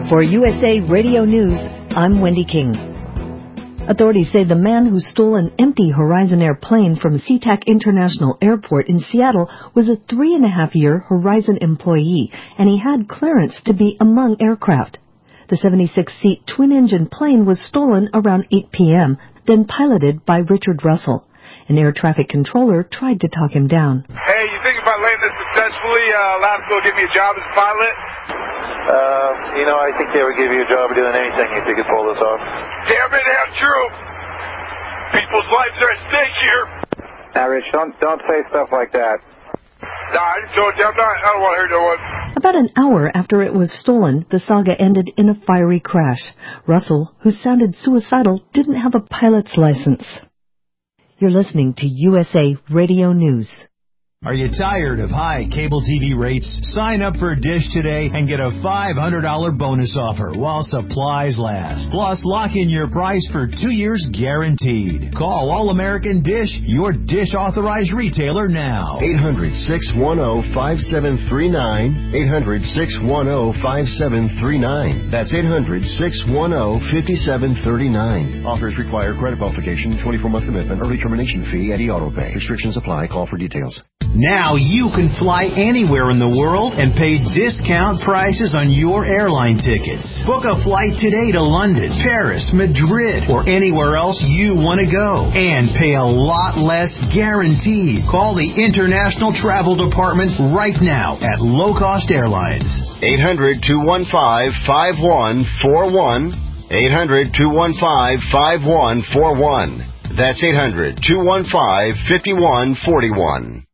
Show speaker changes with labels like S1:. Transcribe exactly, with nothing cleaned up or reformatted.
S1: For U S A Radio News, I'm Wendy King. Authorities say the man who stole an empty Horizon Air plane from SeaTac International Airport in Seattle was a three-and-a-half-year Horizon employee, and he had clearance to be among aircraft. The seventy-six seat twin-engine plane was stolen around eight p.m., then piloted by Richard Russell. An air traffic controller tried to talk him down.
S2: Hey, you think if I land this successfully, uh, allowed to go give me a job as a pilot?
S3: Uh, you know, I think they would give you a job doing anything if you could pull this off.
S2: Damn it, damn true. People's lives are at stake here.
S3: Now, Rich, don't, don't say stuff like that.
S2: Nah, I just told you I'm not, I don't want to hear no one.
S1: About an hour after it was stolen, the saga ended in a fiery crash. Russell, who sounded suicidal, didn't have a pilot's license. You're listening to U S A Radio News.
S4: Are you tired of high cable T V rates? Sign up for Dish today and get a five hundred dollars bonus offer while supplies last. Plus, lock in your price for two years guaranteed. Call All-American Dish, your Dish authorized retailer now.
S5: eight hundred, six one zero, five seven three nine. eight hundred, six one zero, five seven three nine. That's eight hundred, six one zero, five seven three nine. Offers require credit qualification, twenty-four month commitment, early termination fee, and e-auto pay. Restrictions apply. Call for details.
S4: Now you can fly anywhere in the world and pay discount prices on your airline tickets. Book a flight today to London, Paris, Madrid, or anywhere else you want to go. And pay a lot less guaranteed. Call the International Travel Department right now at Low Cost Airlines.
S5: eight hundred, two one five, five one four one. eight hundred, two one five, five one four one. That's eight hundred, two one five, five one four one.